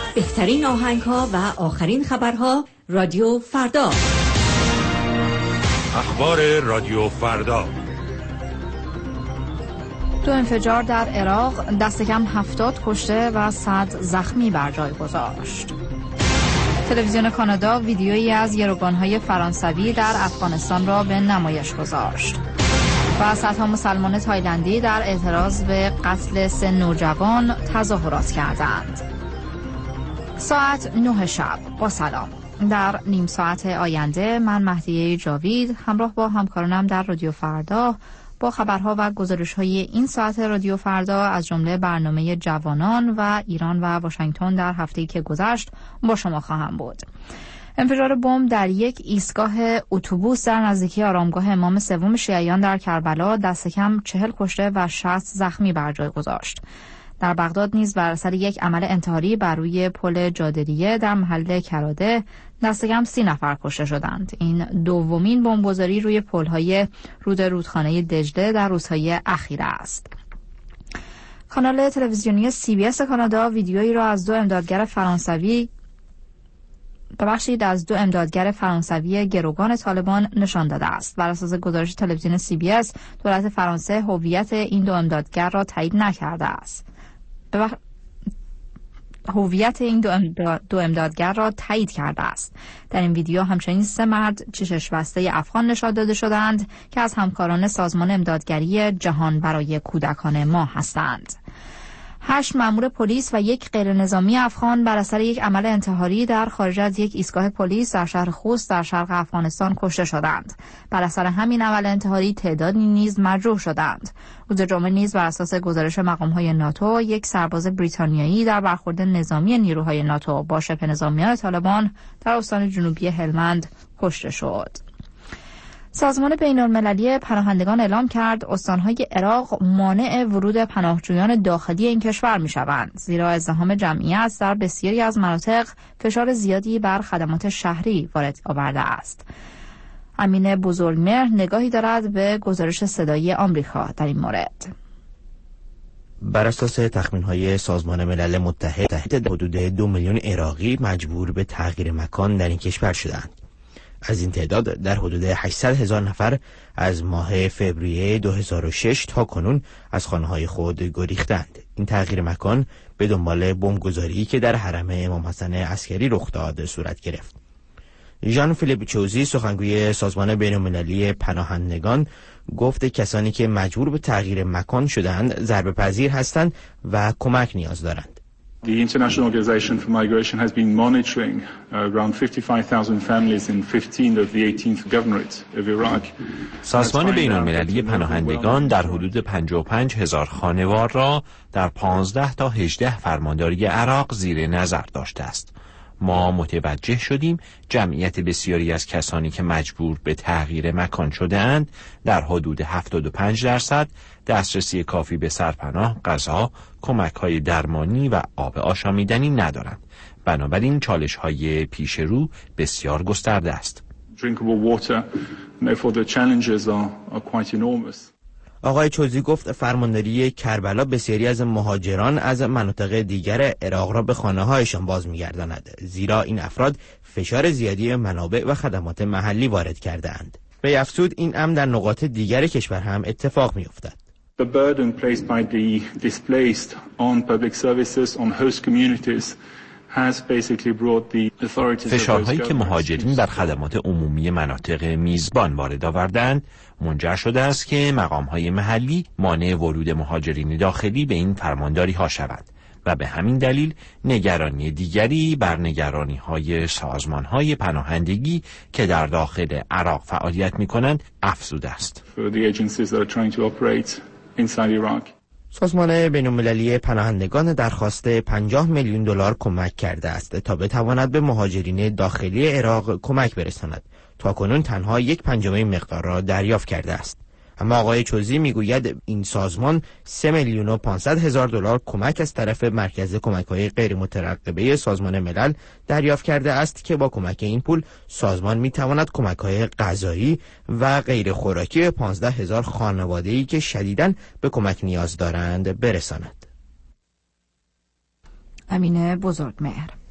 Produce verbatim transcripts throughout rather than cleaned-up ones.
بهترین آهنگ‌ها و آخرین خبرها رادیو فردا. اخبار رادیو فردا. دو انفجار در عراق، دست کم هفتاد کشته و صد زخمی بر جای گذاشت. تلویزیون کانادا ویدیویی از گروگان‌های فرانسوی در افغانستان را به نمایش گذاشت. و صدها مسلمان تایلندی در اعتراض به قتل سه نوجوان تظاهرات کردند. ساعت نه شب. با سلام. در نیم ساعت آینده من مهدیه جاوید همراه با همکارانم در رادیو فردا با خبرها و گزارش‌های این ساعت رادیو فردا از جمله برنامه جوانان و ایران و واشنگتن در هفته‌ای که گذشت با شما خواهم بود. انفجار بمب در یک ایستگاه اتوبوس در نزدیکی آرامگاه امام سوم شیعیان در کربلا دست کم چهل کشته و شصت زخمی بر جای گذاشت. در بغداد نیز بر اثر یک عمل انتحاری بر روی پل جادریه در محله کراده دست کم سی نفر کشته شدند. این دومین بمبگذاری روی پل‌های رود رودخانه دجله در روزهای اخیر است. کانال تلویزیونی سی بی اس کانادا ویدیویی را از دو امدادگر فرانسوی ببخشید از دو امدادگر فرانسوی گروگان طالبان نشان داده است. بر اساس گزارش تلویزیون سی بی اس، دولت فرانسه هویت این دو امدادگر را تایید نکرده است. ببخ... هویت این دو, امداد... دو امدادگر را تایید کرده است. در این ویدیو همچنین سه مرد چشش بسته افغان نشان داده شدند که از همکاران سازمان امدادگری جهان برای کودکان ما هستند. هشت مأمور پلیس و یک غیرنظامی افغان بر اثر یک عمل انتحاری در خارج از یک ایستگاه پلیس در شهر خوست در شرق افغانستان کشته شدند. بر اثر همین عمل انتحاری تعدادی نیز مجروح شدند. روز جمعه نیز بر اساس گزارش مقام‌های ناتو یک سرباز بریتانیایی در برخورد نظامی نیروهای ناتو با شبه نظامیان طالبان در استان جنوبی هلمند کشته شد. سازمان بین‌المللی پناهندگان اعلام کرد استانهای عراق مانع ورود پناهجویان داخلی این کشور می‌شوند، زیرا ازدحام جمعیت در بسیاری از مناطق فشار زیادی بر خدمات شهری وارد آورده است. امین بزرگمهر نگاهی دارد به گزارش صدایی آمریکا در این مورد. بر اساس تخمین‌های سازمان ملل متحد حدود دو میلیون عراقی مجبور به تغییر مکان در این کشور شدند. از این تعداد در حدود هشتصد هزار نفر از ماه فوریه دو هزار و شش تا کنون از خانه‌های خود گریختند. این تغییر مکان به دنبال بمبگذاری که در حرم امام حسن عسکری رخ داد صورت گرفت. ژان فیلیپ چوزی سخنگوی سازمان بین‌المللی پناهندگان گفت کسانی که مجبور به تغییر مکان شدند ضربه‌پذیر هستند و کمک نیاز دارند. The International Organization for Migration has been monitoring uh, around fifty-five thousand families in fifteen of the eighteenth governorates of Iraq. سازمان بین‌المللی پناهندگان در حدود پنجاه و پنج هزار خانوار را در پانزده تا هجده فرمانداری عراق زیر نظر داشته است. ما متوجه شدیم جمعیت بسیاری از کسانی که مجبور به تغییر مکان شده‌اند در حدود هفتاد و پنج درصد دسترسی کافی به سرپناه، غذا، کمک‌های درمانی و آب آشامیدنی ندارند. بنابراین چالش‌های پیش رو بسیار گسترده است. آقای چوزی گفت فرمانداری کربلا بسیاری از مهاجران از مناطق دیگر عراق را به خانه‌هایشان باز می‌گرداند، زیرا این افراد فشار زیادی منابع و خدمات محلی وارد کرده‌اند. وی افزود این امر در نقاط دیگر کشور هم اتفاق می‌افتد. The burden placed by the displaced on public services on host communities has basically brought the authorities. فشارهایی که مهاجرین بر خدمات عمومی مناطق میزبان وارد آوردند منجر شده است که مقام‌های محلی مانع ورود مهاجرین داخلی به این فرمانداری‌ها شوند و به همین دلیل نگرانی دیگری بر نگرانی‌های سازمان‌های پناهندگی که در داخل عراق فعالیت می‌کنند افزوده است. سازمان بین‌المللی پناهندگان درخواست پنجاه میلیون دلار کمک کرده است تا بتواند به مهاجرین داخلی عراق کمک برساند. تاکنون تنها یک پنجمه مقدار را دریافت کرده است. اما آقای چوزی میگوید این سازمان سه میلیون و پانصد هزار دلار کمک از طرف مرکز کمک‌های غیر مترقبه سازمان ملل دریافت کرده است که با کمک این پول سازمان میتواند کمک‌های غذایی و غیر خوراکی به پانزده هزار خانواده‌ای که شدیداً به کمک نیاز دارند برساند. امین بزرگمهر.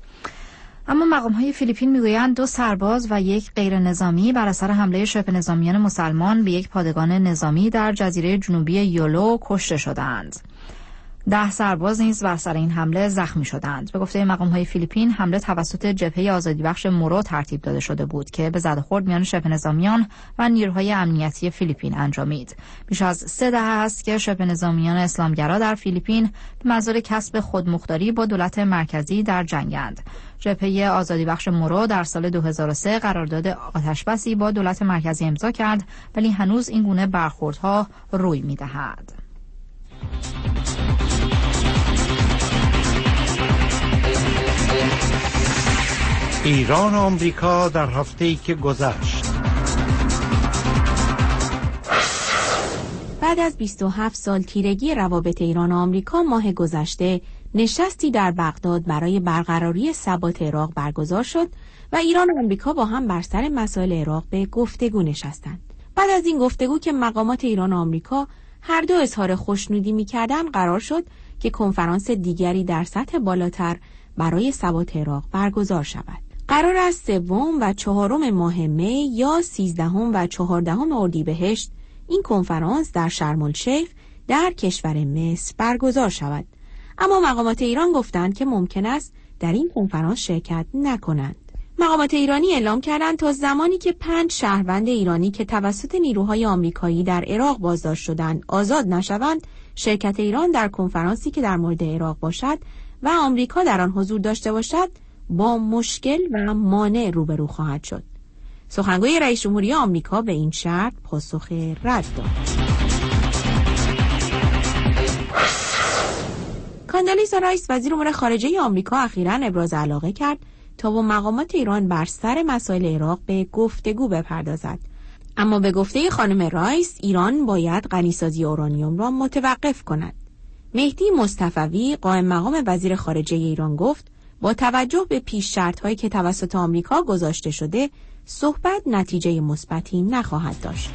اما مقام‌های فیلیپین میگویند دو سرباز و یک غیر نظامی بر اثر حمله شبه نظامیان مسلمان به یک پادگان نظامی در جزیره جنوبی یولو کشته شدند. ده سرباز نیز بر اثر این حمله زخمی شدند. به گفته مقام‌های فیلیپین حمله توسط جبهه آزادی بخش مورو ترتیب داده شده بود که به زد و خورد میان شبه نظامیان و نیروهای امنیتی فیلیپین انجامید. بیش از سه دهه است که شبه نظامیان اسلامگرا در فیلیپین به منظور کسب خودمختاری با دولت مرکزی در جنگند. جبهه آزادی بخش مورو در سال دو هزار و سه قرارداد آتشبسی با دولت مرکزی امضا کرد، ولی هنوز این گونه برخوردها روی می‌دهد. ایران و آمریکا در هفته‌ای که گذشت. بعد از بیست و هفت سال تیرگی روابط ایران و آمریکا، ماه گذشته نشستی در بغداد برای برقراری ثبات عراق برگزار شد و ایران و آمریکا با هم بر سر مسائل عراق به گفتگو نشستند. بعد از این گفتگو که مقامات ایران و آمریکا هر دو اظهار خوشنودی می‌کردند، قرار شد که کنفرانس دیگری در سطح بالاتر برای ثبات عراق برگزار شود. قرار است سوم و چهارم ماه می یا سیزدهم و چهاردهم اردیبهشت این کنفرانس در شرم الشیخ در کشور مصر برگزار شود. اما مقامات ایران گفتند که ممکن است در این کنفرانس شرکت نکنند. مقامات ایرانی اعلام کردند تا زمانی که پنج شهروند ایرانی که توسط نیروهای آمریکایی در عراق بازداشت شدند آزاد نشوند، شرکت ایران در کنفرانسی که در مورد عراق باشد و آمریکا در آن حضور داشته باشد با مشکل و مانع روبرو خواهد شد. سخنگوی رئیس جمهوری آمریکا به این شرط پاسخ رد داد. کاندالیزا رایس وزیر امور خارجه آمریکا اخیراً ابراز علاقه کرد تا با مقامات ایران بر سر مسائل عراق به گفتگو بپردازد. اما به گفته خانم رایس، ایران باید غنیسازی اورانیوم را متوقف کند. مهدی مصطفوی قائم مقام وزیر خارجه ایران گفت با توجه به پیش شرط‌هایی که توسط آمریکا گذاشته شده، صحبت نتیجه مثبتی نخواهد داشت.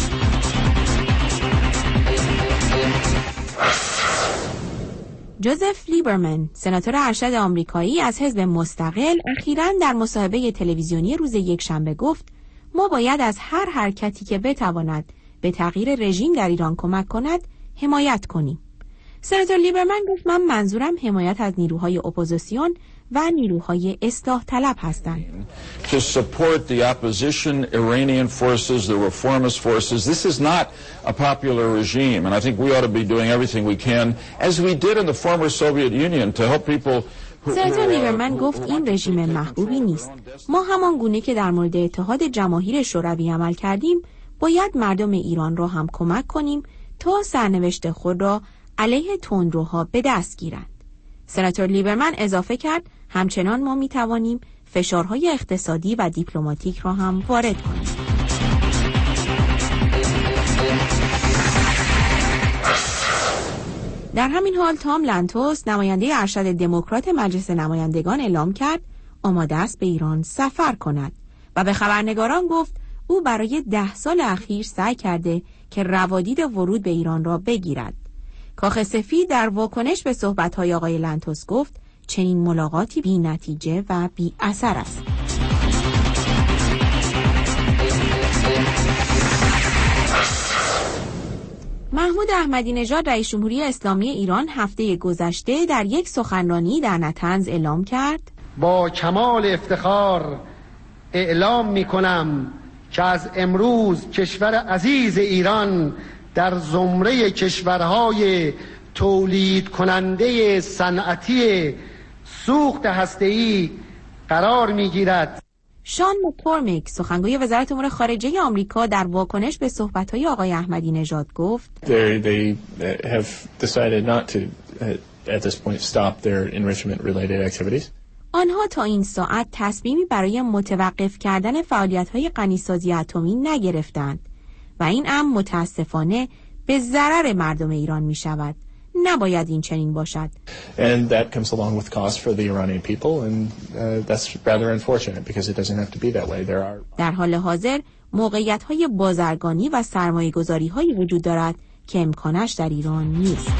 جوزف لیبرمن، سناتور ارشد آمریکایی از حزب مستقل، اخیراً در مصاحبه تلویزیونی روز یکشنبه گفت ما باید از هر حرکتی که بتواند به تغییر رژیم در ایران کمک کند حمایت کنیم. سناتور لیبرمن گفت من منظورم حمایت از نیروهای اپوزیسیون و نیروهای اصلاح طلب هستند. To support the opposition Iranian forces, the reformist forces. This is not a popular regime, and I think we ought to be doing everything we can, as we did in the former Soviet Union, to help people. سناتور لیبرمن گفت این رژیم محبوبی نیست. ما همان گونه که در مورد اتحاد جماهیر شوروی عمل کردیم، باید مردم ایران را هم کمک کنیم تا سرنوشت خود را علیه تندروها به دست گیرند. سناتور لیبرمن اضافه کرد همچنان ما می توانیم فشارهای اقتصادی و دیپلماتیک را هم وارد کنیم. در همین حال تام لانتوس، نماینده ارشد دموکرات مجلس نمایندگان، اعلام کرد آماده است به ایران سفر کند و به خبرنگاران گفت او برای ده سال اخیر سعی کرده که روادید ورود به ایران را بگیرد. کاخ سفید در واکنش به صحبت‌های آقای لانتوس گفت چنین ملاقاتی بی نتیجه و بی اثر است. محمود احمدی نژاد، رئیس جمهوری اسلامی ایران، هفته گذشته در یک سخنرانی در نطنز اعلام کرد با کمال افتخار اعلام می‌کنم که از امروز کشور عزیز ایران در زمره کشورهای تولید کننده صنعتی سوخت هسته‌ای قرار می‌گیرد. شان مک‌کورمیک، سخنگوی وزارت امور خارجه آمریکا، در واکنش به صحبت‌های آقای احمدی نژاد گفت They, they have decided not to at this point stop their enrichment related activities. آنها تا این ساعت تصمیمی برای متوقف کردن فعالیت‌های غنیسازی اتمی نگرفتند و این امر متاسفانه به ضرر مردم ایران می‌شود. نباید این چنین باشد. And that comes along with cost for the Iranian people and uh, that's rather unfortunate because it doesn't have to be that way. There are در حال حاضر موقعیت‌های بازرگانی و سرمایه‌گذاری‌هایی وجود دارد که امکانش در ایران نیست.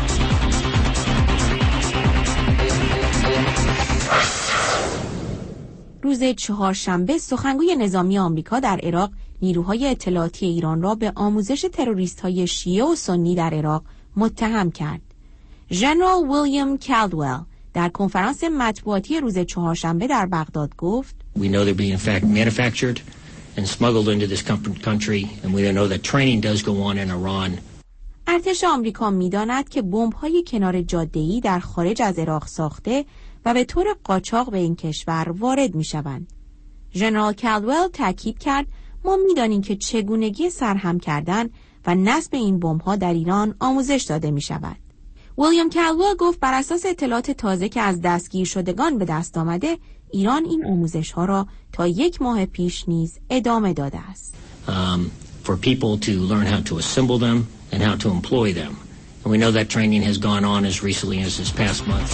روز چهارشنبه سخنگوی نظامی آمریکا در عراق نیروهای اطلاعاتی ایران را به آموزش تروریست‌های شیعه و سنی در عراق متهم کرد. ژنرال ویلیام کالدول در کنفرانس مطبوعاتی روز چهارشنبه در بغداد گفت: We know they're being in fact manufactured and smuggled into this country and we know that training does go on in Iran. ارتش آمریکا می‌داند که بمب‌های کنار جاده‌ای در خارج از عراق ساخته و به طور قاچاق به این کشور وارد می‌شوند. ژنرال کالدول تاکید کرد: ما می‌دانیم که چگونگی سرهم کردن و نصب این بمب‌ها در ایران آموزش داده می‌شود. ویلیام کالدول گفت بر اساس اطلاعات تازه که از دستگیر شدگان به دست آمده، ایران این آموزش‌ها را تا یک ماه پیش نیز ادامه داده است. Um, for people to learn how to assemble them and how to employ them. And we know that training has gone on as recently as this past month.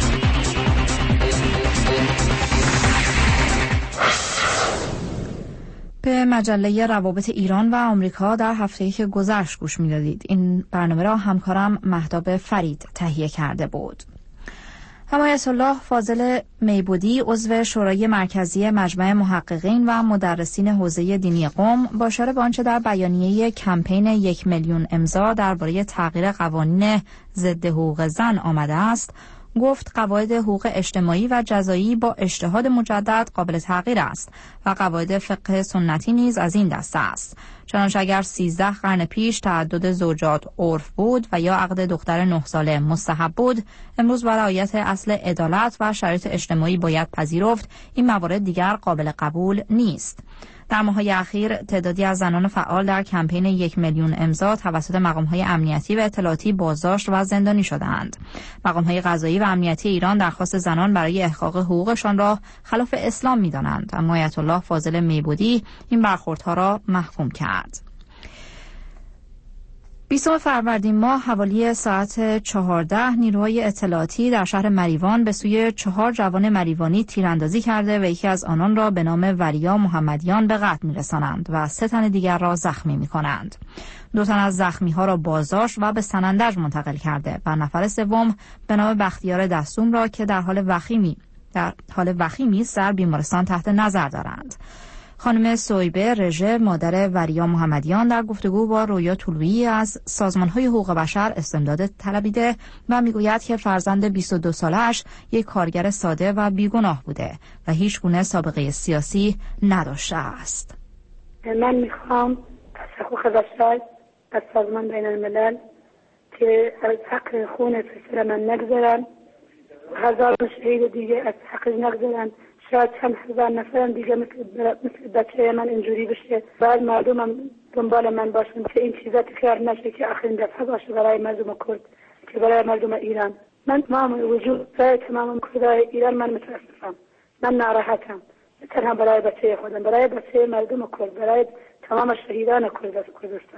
به مجله روابط ایران و آمریکا در هفته‌ای که گذشت گوش می‌دادید. این برنامه را همکارم مهتاب فرید تهیه کرده بود. حمایت الله فاضل میبودی عضو شورای مرکزی مجمع محققین و مدرسین حوزه دینی قم با اشاره به آنچه در بیانیه کمپین یک میلیون امضا درباره تغییر قوانین ضد حقوق زن آمده است، گفت قواعد حقوق اجتماعی و جزایی با اجتهاد مجدد قابل تغییر است و قواعد فقه سنتی نیز از این دسته است. چنانچه اگر سیزده قرن پیش تعدد زوجات عرف بود و یا عقد دختر نه ساله مستحب بود، امروز با رعایت اصل عدالت و شرایط اجتماعی باید پذیرفت این موارد دیگر قابل قبول نیست. در ماه‌های اخیر تعدادی از زنان فعال در کمپین یک میلیون امضا توسط مقام‌های امنیتی و اطلاعاتی بازداشت و زندانی شدند. مقام‌های قضایی و امنیتی ایران درخواست زنان برای احقاق حقوقشان را خلاف اسلام می‌دانند، اما آیت الله فاضل میبودی این برخوردها را محکوم کرد. بیستم فروردین ماه حوالی ساعت چهارده نیروهای اطلاعاتی در شهر مریوان به سوی چهار جوان مریوانی تیراندازی کرده و یکی از آنان را به نام وریا محمدیان به قتل می‌رسانند و سه تن دیگر را زخمی می‌کنند. دو تن از زخمی‌ها را بازداشت و به سنندج منتقل کرده و نفر سوم به نام بختیار دستوم را که در حال وخیمی در حال وخیمی است در بیمارستان تحت نظر دارند. خانم سویبه رژه مادر وریا محمدیان در گفتگو با رویا طلویی از سازمان‌های حقوق بشر استمداد طلبیده و میگوید که فرزند بیست و دو سالش یک کارگر ساده و بیگناه بوده و هیچ گونه سابقه سیاسی نداشته است. من میخوام تحقیق بشر از سازمان بین الملل که از حق خون پسر من نگذارن، هزار شهید دیگه از حقش نگذارن، شاید چند هزار نفرم دیگه مثل, مثل بچه من اینجوری بشه، بعد مردم هم دنبال من باشن که این چیزا تکرار نشه که آخرین دفعه باشه برای مردم کرد، که برای مردم ایران. من تمام وجود برای تمام کردای ایران من متاسفم، من ناراحتم، تنها برای بچه خودم، برای بچه مردم کرد، برای تمام شهیدان کردستان.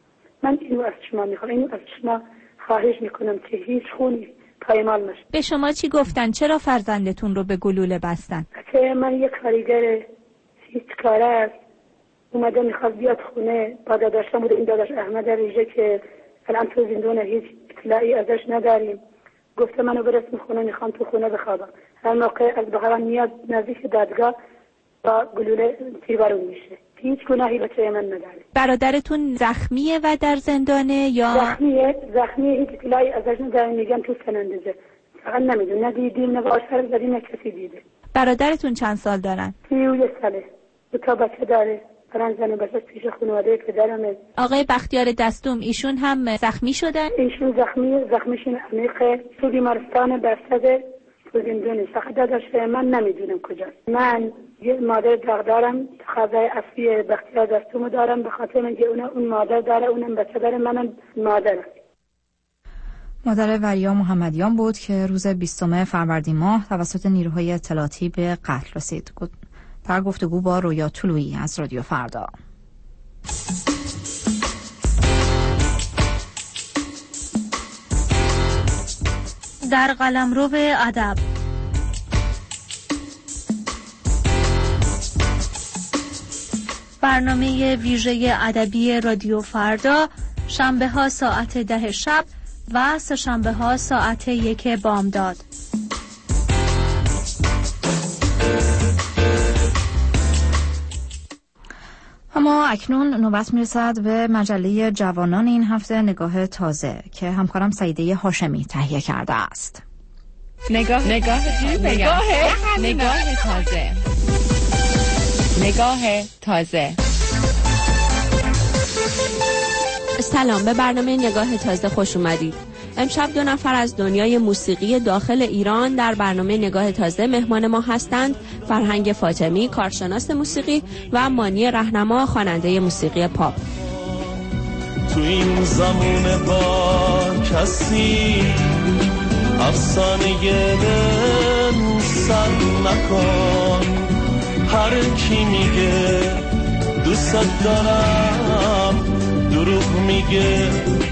من اینو از شما میخوام، اینو از شما خواهش میکنم که هیچ خونی پایمال نشه. به شما چی گفتن؟ چرا فرزندتون رو به گلوله بستن؟ که من یک کارگر هیچ کاره است، اومده میخواد بیاد خونه، با داداشم بوده، این داداش احمد ریژه که الان تو زندونه، هیچ اطلاعی ازش نداریم. گفته منو برسون خونه، میخوام تو خونه بخوابم. هر موقع از بحران میاد نزدیک دادگاه با گلوله تیربارون میشه. هیچ گناهی بچه من نداره. برادرتون زخمیه و در زندانه یا زخمیه؟ زخمیه، هیچ اطلاعی ازش نداریم، میگن تو سنندزه. فقط نمیدون، ندیدیم، نه باشر زدیم، نه کسی دیده. برادرتون چند سال دارن؟ سی و یک ساله. دو تا بچه داره. برن زن و بچه پیش خانواده پدرمه. آقای بختیار دستوم ایشون هم زخمی شدن؟ ایشون زخمی، زخمیشون عمیقه. تو بیمارستان برصد تو زندونی. فقط داداش من نمیدونم کجاست. من یه مادر دارم، تقاضای اصلی بختیار دستومو دارم، به خاطر اینکه اون اون مادر داره، اونم بچه داره، منم مادرم. مادر وریا محمدیان بود که روز بیستم فروردین ماه توسط نیروهای اطلاعاتی به قتل رسید. در گفتگو با رویا طلویی از رادیو فردا. در قلمرو ادب برنامه ویژه ادبی رادیو فردا، شنبه ها ساعت ده شب و سه شنبه ها ساعت یک بامداد. اکنون نوبت میرسد به مجله جوانان این هفته نگاه تازه که همکارم سعیده هاشمی تهیه کرده است. نگاه نگاه نگاه نگاه تازه نگاه تازه. سلام، به برنامه نگاه تازه خوش اومدید. امشب دو نفر از دنیای موسیقی داخل ایران در برنامه نگاه تازه مهمان ما هستند. فرهنگ فاطمی، کارشناس موسیقی، و مانی رهنما، خواننده موسیقی پاپ. تو این زمونه با کسی افسانه گلن سر نکن، هر کی میگه دوست دارم دروغ میگه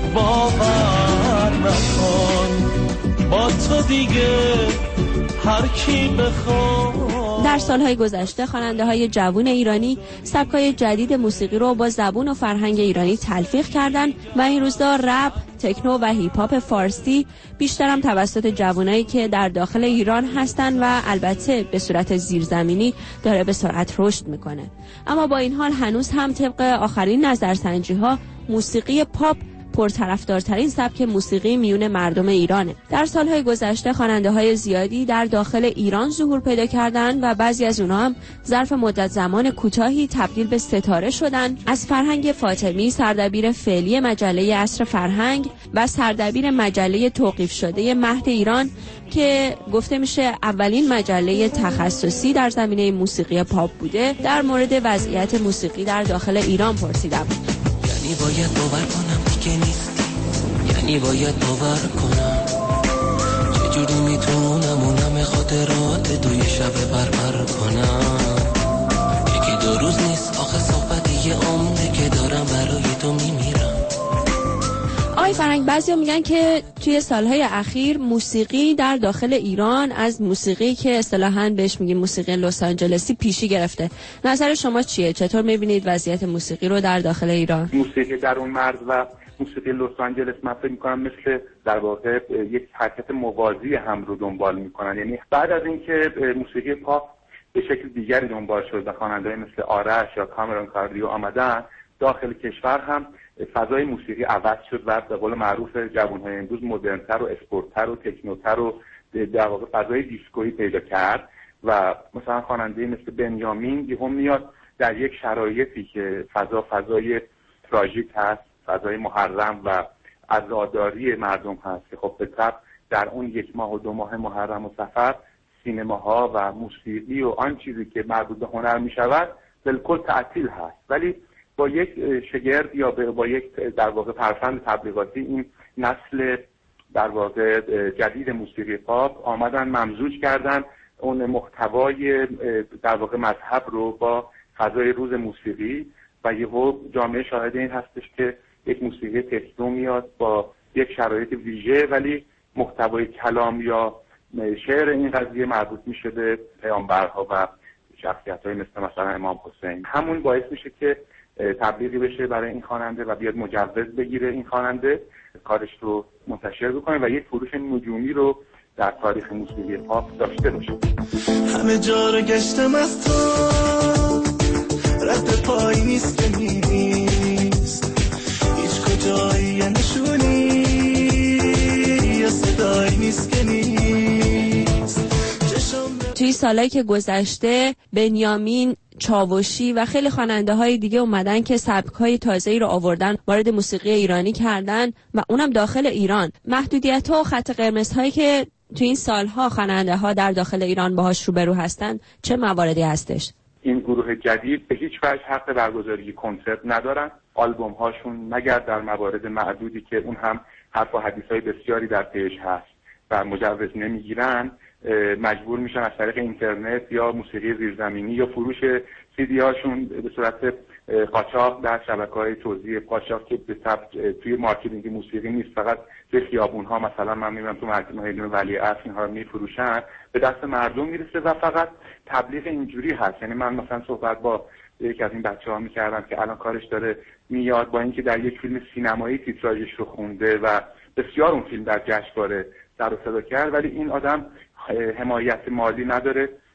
باور نکن، با تو دیگه هر کی بخواد. در سالهای گذشته خواننده‌های جوان ایرانی سبک‌های جدید موسیقی رو با زبون و فرهنگ ایرانی تلفیق کردند و این روزها رپ، تکنو و هیپ هاپ فارسی بیشتر هم توسط جوانایی که در داخل ایران هستن و البته به صورت زیرزمینی داره به سرعت رشد میکنه. اما با این حال هنوز هم طبق آخرین نظرسنجی‌ها موسیقی پاپ پرطرفدارترین سبک موسیقی میون مردم ایرانه. در سالهای گذشته خواننده‌های زیادی در داخل ایران ظهور پیدا کردند و بعضی از اونها هم ظرف مدت زمان کوتاهی تبدیل به ستاره شدند. از فرهنگ فاطمی، سردبیر فعلی مجله عصر فرهنگ و سردبیر مجله توقیف شده مهد ایران که گفته میشه اولین مجله تخصصی در زمینه موسیقی پاپ بوده، در مورد وضعیت موسیقی در داخل ایران پرسیدم. یعنی باید باور کنم که نیستی، یعنی باید باور کنم، چجوری میتونم اونم خاطرات دوی شب بربر کنم، یکی دو روز نیست آخه صحبت یه عمره که دارم برای تو میمیرم. آقای فرهنگ، بعضیا میگن که توی سالهای اخیر موسیقی در داخل ایران از موسیقی که اصطلاحاً بهش میگیم موسیقی لس آنجلسی پیشی گرفته. نظر شما چیه؟ چطور میبینید وضعیت موسیقی رو در داخل ایران؟ موسیقی در اون مرز و موسیقی لس آنجلس من فکر می‌کنم مثل در واقع یک حرکت موازی هم رو دنبال می‌کنن. یعنی بعد از اینکه موسیقی پاپ به شکل دیگری دنبال شد و خواننده‌ای مثل آرش یا کامرون کاردیو آمدن، داخل کشور هم فضای موسیقی عوض شد و به قول معروف جوان‌های امروز مدرن‌تر و اسپورت‌تر و تکنوتر و در واقع فضای دیسکویی پیدا کرد و مثلا خواننده‌ای مثل بنیامین یهو میاد در یک شرایطی که فضا فضای تراژیک هست، فضای محرم و عزاداری مردم هست که خب به طبع در اون یک ماه و دو ماه محرم و سفر سینماها و موسیقی و آن چیزی که مربوط به هنر می شود بالکل تعطیل هست. ولی با یک شگرد یا با یک در واقع فرفند تبلیغاتی این نسل در واقع جدید موسیقی پاپ آمدن ممزوج کردن اون محتوای در واقع مذهب رو با فضای روز موسیقی و یهو جامعه شاهد این هستش که یک موسیقی تکنو میاد با یک شرایط ویژه ولی محتوای کلام یا شعر این قضیه مربوط میشه به پیامبرها و شخصیت‌های مثل مثلا امام حسین. همون باعث میشه که تبلیغی بشه برای این خواننده و بیاد مجوز بگیره این خواننده کارش رو منتشر بکنه و یک فروش نجومی رو در تاریخ موسیقی پاپ داشته باشه. همه جا رو گشتم از تو، رد پای نیست که نیست، هیچ کجایی نشونی یا صدایی نیست که نیست. توی سالایی که گذشته بنیامین، چاوشی و خیلی خواننده های دیگه اومدن که سبک های تازه‌ای رو آوردن وارد موسیقی ایرانی کردن و اونم داخل ایران. محدودیت ها و خط قرمز هایی که توی این سالها خواننده ها در داخل ایران باهاش روبرو هستن چه مواردی هستش؟ این گروه جدید به هیچ وجه حق برگزاری کنسرت ندارن. آلبوم هاشون مگر در موارد معدودی که اون هم حرف و حدیث های بسیاری در پیش هست و مجوز نمیگیرن مجبور میشن از طریق اینترنت یا موسیقی زیرزمینی یا فروش سی دی هاشون به صورت قاچاق در شبکه‌های توزیع قاچاق که به طبع توی مارکتینگ موسیقی نیست، فقط توی خیابون‌ها مثلا من می‌بینم تو مرکز میدون ولیعصر اینها رو میفروشن، به دست مردم میرسه و فقط تبلیغ اینجوری هست. یعنی من مثلا صحبت با یکی از این بچه‌ها می‌کردم که الان کارش داره میاد با اینکه در یک فیلم سینمایی تیتراژش رو خونده و بسیار اون فیلم در جشنواره سر و صدا کرد، ولی این آدم حمایت مالی نداره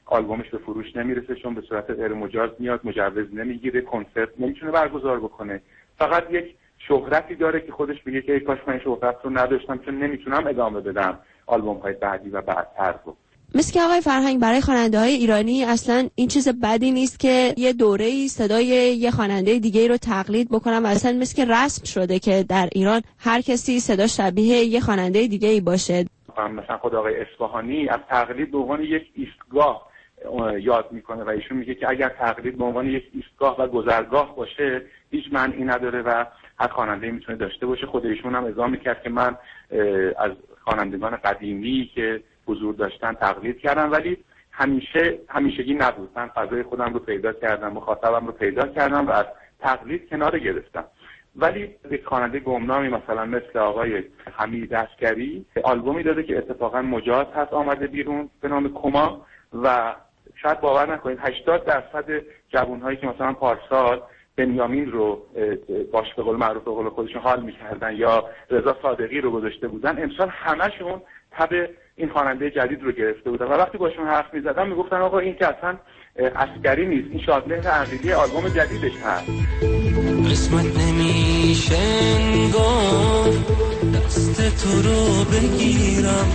آلبومش به فروش نمیرسه، چون به صورت غیر مجاز میاد، مجوز نمیگیره، کنسرت نمیتونه برگزار بکنه. فقط یک شهرتی داره که خودش میگه که ای کاش من شهرت رو نداشتم چون نمیتونم ادامه بدم آلبوم های بعدی و بعدتر رو. مثل که آقای فرهنگ برای خواننده های ایرانی اصلا این چیز بدی نیست که یه دوره‌ای صدای یه خواننده دیگه رو تقلید بکنن و اصلا مثل که رسم شده که در ایران هر کسی صدا شبیه یه خواننده دیگه‌ای باشه. مثلا خود آقای اصفهانی از تقلید به عنوان یک ایستگاه یاد میکنه و ایشون میگه که اگر تقلید به عنوان یک ایستگاه و گذرگاه باشه هیچ معنی نداره و هر خواننده‌ای میتونه داشته باشه. خود ایشون هم اعلام میکرد که من از خوانندگان قدیمی که حضور داشتن تقلید کردم، ولی همیشه همیشگی نبود. من فضای خودم رو پیدا کردم، مخاطبم رو پیدا کردم و از تقلید کنار گرفتم. ولی یک خواننده گمنامی مثلا مثل آقای حمید عسکری آلبومی داده که اتفاقا مجاز هست آمده بیرون به نام کما و شاید باور نکنید هشتاد درصد جوانهایی که مثلا پارسال بنیامین رو باش به قول معروف به قول خودشون حال میکردن یا رضا صادقی رو گذاشته بودن، امسال همشون تب این خواننده جدید رو گرفته بودن و وقتی باشون حرف میزدن میگفتن آقا این که اصلا عسکری نیست، این شادمهر عقیلی آلبوم جدیدش هست. قسمت نمیشه انگار دست تو رو بگیرم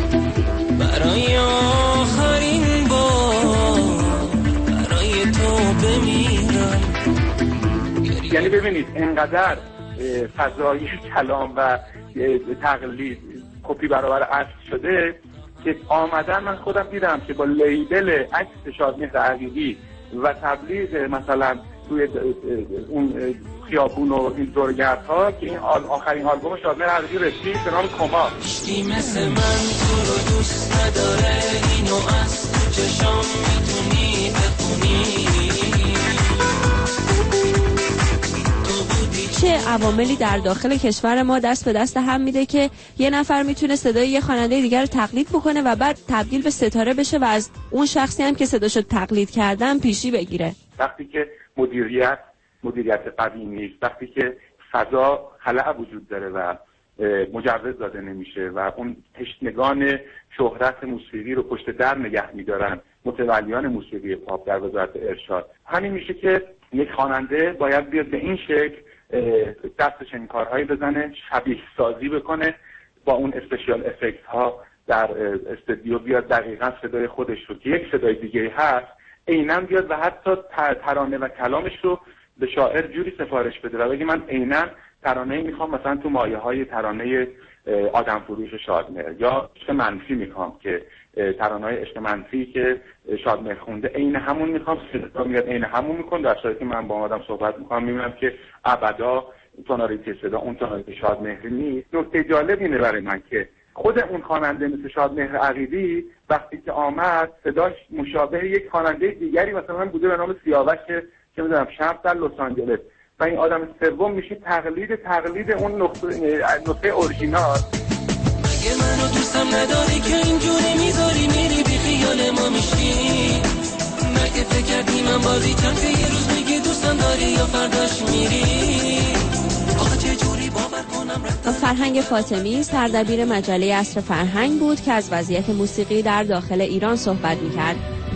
برای آخرین بار برای تو بمیرم. یعنی ببینید انقدر فضای کلام و تقلید کپی برابر اصل شده که آمدن من خودم دیدم که با لیبل عکس شادمهر عقیلی و تبلیغ مثلا توی اون خیابون و این دورگردها که این آخرین آلبوم شادمهر عقیلی رسید به نام کما. اشتی مثل من تو رو دوست نداره اینو از تو چشام میتونی بخونی. چه عواملی در داخل کشور ما دست به دست هم میده که یه نفر میتونه صدای یه خواننده دیگر رو تقلید بکنه و بعد تبدیل به ستاره بشه و از اون شخصی هم که صداشو تقلید کردن پیشی بگیره. وقتی که مدیریت مدیریت قوی نیست، وقتی که فضا خلأ وجود داره و مجوز داده نمیشه و اون تشنگان شهرت موسیقی رو پشت در نگه میدارن متولیان موسیقی پاپ در وزارت ارشاد، همین میشه که یک خواننده باید بیاد به این شکل دستش این کارهایی بزنه، شبیه سازی بکنه با اون اسپشیال افکت ها در استودیو، بیاد دقیقاً صدای خودش رو که یک صدای دیگه هست عیناً بیاد و حتی ترانه و کلامش رو به شاعر جوری سفارش بده و بگه من عیناً ترانه میخوام مثلا تو مایه های ترانه آدم فروش شادمهر یا عشق منفی میخوام که ترانه های عشق منفی که شادمهر خونده عین همون میخوام، صدا میاد عین همون میکنه. در صورتی که من با آدم صحبت میکنم میبینم که ابدا تونالیتی صدا اون تونالیتی شادمهری نیست. نکته جالب اینه برای من که خود اون خواننده مثل شادمهر عقیلی وقتی که آمد صداش مشابه یک خواننده دیگری مثلا بوده به نام سیاوش که میدونم شب در لس آنجلس و این آدم سوم میشه تقلید تقلید اون نقطه نقطه اورجینال. مگه منو دوستم نداری که اینجوری میذاری میری بی خیال ما میشی؟ مگه فکر کردی من بازی چند که یه روز میگی دوستم داری یا فرداش میری؟ آخه چه جوری باور کنم رفتم. فرهنگ فاطمی سردبیر مجله عصر فرهنگ بود که از وضعیت موسیقی در داخل ایران صحبت میکرد.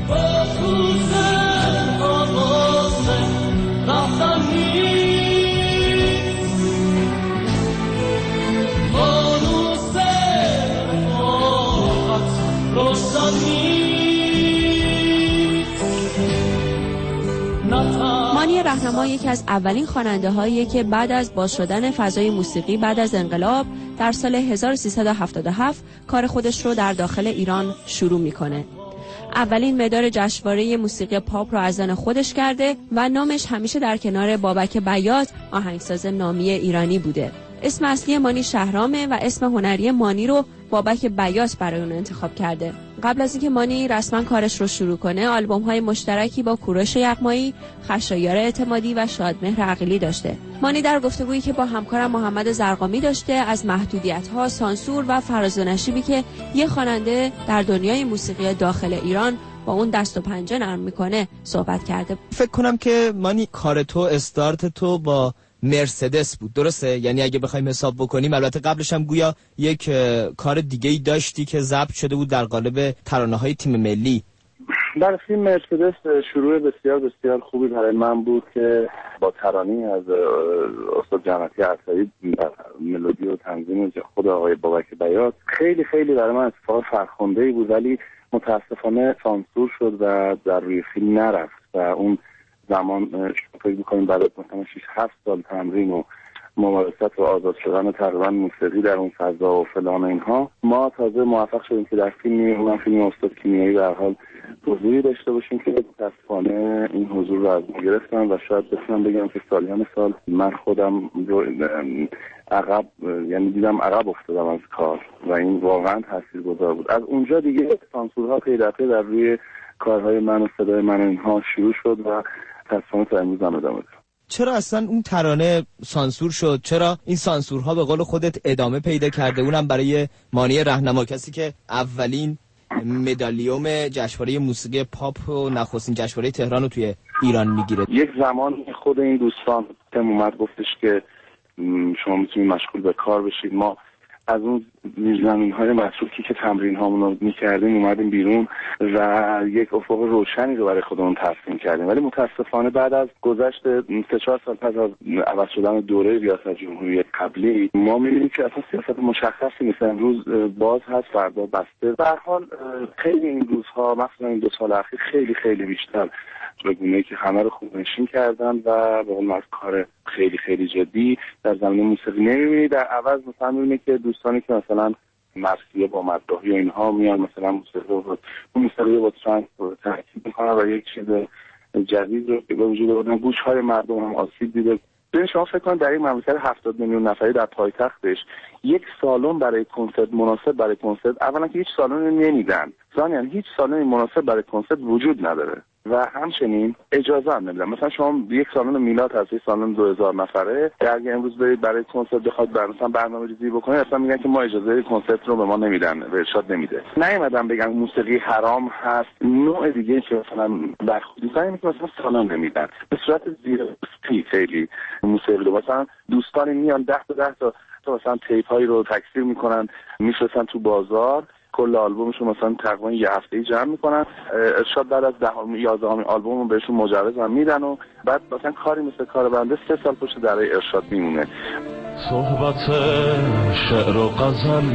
مانی رهنما یکی از اولین خواننده هایی که بعد از باز شدن فضای موسیقی بعد از انقلاب در سال هزار و سیصد و هفتاد و هفت کار خودش رو در داخل ایران شروع میکنه. اولین مدار جشنواره موسیقی پاپ رو از آن خودش کرده و نامش همیشه در کنار بابک بیات آهنگساز نامی ایرانی بوده. اسم اصلی مانی شهرامه و اسم هنری مانی رو بابک بیات برای اون انتخاب کرده. قبل از اینکه مانی رسما کارش رو شروع کنه آلبوم‌های مشترکی با کوروش یغمایی، خشایار اعتمادی و شادمهر عقیلی داشته. مانی در گفتگویی که با همکارم محمد زرقامی داشته از محدودیت‌ها، سانسور و فراز و نشیبی که یه خواننده در دنیای موسیقی داخل ایران با اون دست و پنجه نرم میکنه صحبت کرده. فکر کنم که مانی کار تو استارت تو با مرسدس بود، درسته؟ یعنی اگه بخوایم حساب بکنیم البته قبلش هم گویا یک کار دیگه‌ای داشتی که ضبط شده بود در قالب ترانه‌های تیم ملی. در فیلم مرسدس شروع بسیار بسیار خوبی برای من بود که با ترانه‌ای از استاد جنتی عطایی، ملودی و تنظیم خود آقای بابک بیات، خیلی خیلی برای من اتفاق فرخنده‌ای بود، ولی متاسفانه سانسور شد و در روی فیلم نرفت و اون زمان فکر می‌کنیم بعد از مثلا شش هفت سال تمرین و ممارست و آزاد شدن تقریبا موسیقی در اون فضا و فلان اینها، ما تازه موفق شدیم که در فیلمی اون فیلم استاد کیمیایی به هر حال حضوری داشته باشیم که متاسفانه این حضور رو از ما گرفتن و شاید بتونم بگم که سالیان سال من خودم رو عقب، یعنی دیدم عقب افتادم از کار و این واقعا تاثیرگذار بود. از اونجا دیگه سانسورها پی در پی در روی کارهای من و صدای من اینها شروع شد و تصمیم تا امروز هم ادامه داد. چرا اصلا اون ترانه سانسور شد؟ چرا این سانسورها به قول خودت ادامه پیدا کرده، اونم برای مانی رهنما، کسی که اولین مدالیوم جشنواره موسیقی پاپ و نخستین جشنواره تهران رو توی ایران میگیره؟ یک زمان خود این دوستان تم اومد گفتش که شما میتونید مشغول به کار بشید. ما از اون زمین‌های متروکی که تمرین هامون رو می‌کردیم اومدیم بیرون و یک افق روشنی رو برای خودمون ترسیم کردیم، ولی متاسفانه بعد از گذشت سه چهار سال پس از عوض شدن دوره ریاست جمهوری قبلی ما می‌بینیم که اصلا سیاست مشخصی نیست، امروز باز هست فردا بسته. به هر حال خیلی این روزها مثلا این دو سال اخیر خیلی خیلی بیشتر به گونه‌ای که همه رو خوبنشین کردن و به قول از کار خیلی خیلی جدی در زمینه موسیقی نمی‌بینی. در عوض مثلا می‌بینی که دوستانی که مثلا مرثیه با مداحی و اینها میان مثلا موسیقی رو موسیقی با ترانس رو ترکیب می‌کنن و یک چیز جدید رو به وجود آوردن. گوش‌های مردم هم آسیب دیده. ببین شما فکر کن در این مملکت هفتاد میلیون نفری در پایتختش یک سالن برای کنسرت مناسب برای کنسرت، اولا که هیچ سالنی نمیدن، ثانیاً هیچ سالنی مناسب برای کنسرت وجود نداره و همچنین اجازه هم نمیدن. مثلا شما یک سالن میلاد هست، یک سالن دو هزار نفره، اگه امروز برید برای کنسرت بخواد مثلا برنامه‌ریزی بکنید اصلا میگن که ما اجازه کنسرت رو به ما نمیدن، به ارشاد نمیده. نیومدن بگن موسیقی حرام هست، نوع دیگه که مثلا برخوردی که مثلا سالن نمیدن، به صورت زیر پی خیلی موسیقی رو مثلا دوستان میان ده تا ده تا تا مثلا تیپ هایی رو تکثیر میکنن میفرستن تو بازار، کل آلبومشون مثلا تقریبا یه هفته‌ای جمع میکنن، ارشاد بعد از دهم یازدهم آلبوم رو بهشون مجوز هم میدن و بعد مثلا کاری مثل کار بنده سه سال پشت درای ارشاد میمونه. صحبت شعر و غزل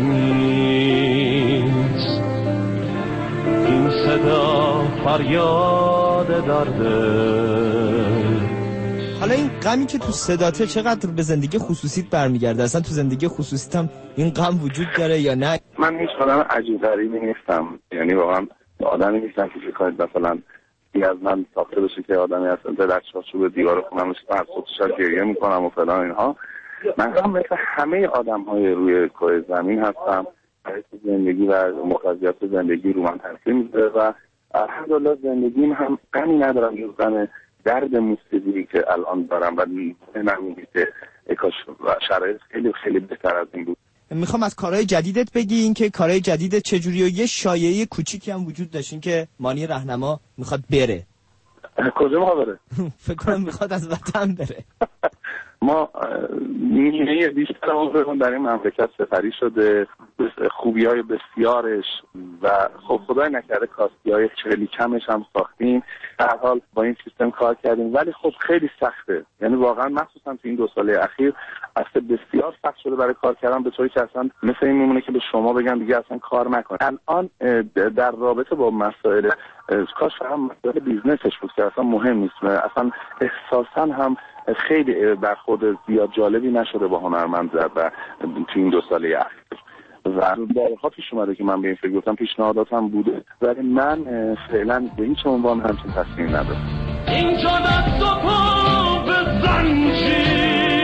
نیست، این صدا فریاد درده. حالا این غمی که تو صداته چقدر به زندگی خصوصیت برمیگرده؟ اصلا تو زندگی خصوصیت هم این غم وجود داره یا نه؟ من هیچ آدم عجیب غریبی نیستم، یعنی واقعا آدمی نیستم که فکر کنید مثلا از من ساخته بشه که آدمی هستم در چارچوب دیوار خونم هر صبح شب گریه میکنم و فلان اینها. من هم مثل همه آدم‌های روی کره زمین هستم، برای زندگی و مقضیات زندگی رو من تاثیر میذاره و الحمدلله زندگیم هم غمی ندارم جز غم درد موسیقی که الان دارم و نمی‌دونم که کاش شرایط خیلی خیلی بهتر از این بود. میخوام از کارهای جدیدت بگی، این که کارهای جدیدت چجوری، و یه شایعه کوچیکی هم وجود داشت این که مانی رهنما میخواد بره. کجا ما بره؟ فکر کنم میخواد از وطن بره. ما نیمه بیشتر عمرمون در این مملکت سپری شده، خوبی های بسیارش و خب خدای نکرده کاستی های خیلی کمش هم ساختیم. در حال با این سیستم کار کردیم ولی خب خیلی سخته، یعنی واقعا مخصوصا تو این دو ساله اخیر اصلا بسیار سخت شده برای کار کردن، به طوری که اصلا مثل این میمونه که به شما بگم دیگه اصلا کار نکن. الان در رابطه با مسائل کاش فقط مسائل بیزنسش بود که اصلا مهم نیست، اصلا احساسا هم خیلی برخورد زیاد جالبی نشده با هنرمند زد و تو این دو ساله اخیر و بارها پیش اومده که من به این فکر گفتم، پیشنهاداتم بوده ولی من فعلا به هیچ عنوان همچین تصمیم ندارم. اینجا دست و پا به زنجیر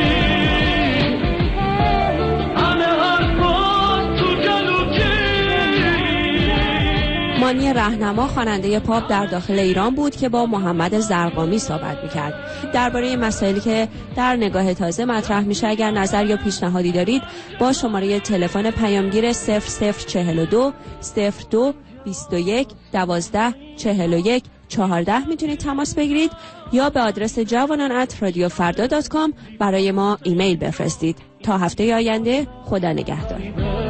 مانی رهنما خواننده پاپ در داخل ایران بود که با محمد زرقامی صحبت می‌کرد درباره مسائلی که در نگاه تازه مطرح میشه. اگر نظر یا پیشنهادی دارید با شماره تلفن پیامگیر صفر صفر چهل و دو صفر دو بیست و یک دوازده چهل و یک چهارده میتونید تماس بگیرید یا به آدرس جوانان ات رادیو فردا دات کام برای ما ایمیل بفرستید. تا هفته آینده خدا نگهدار.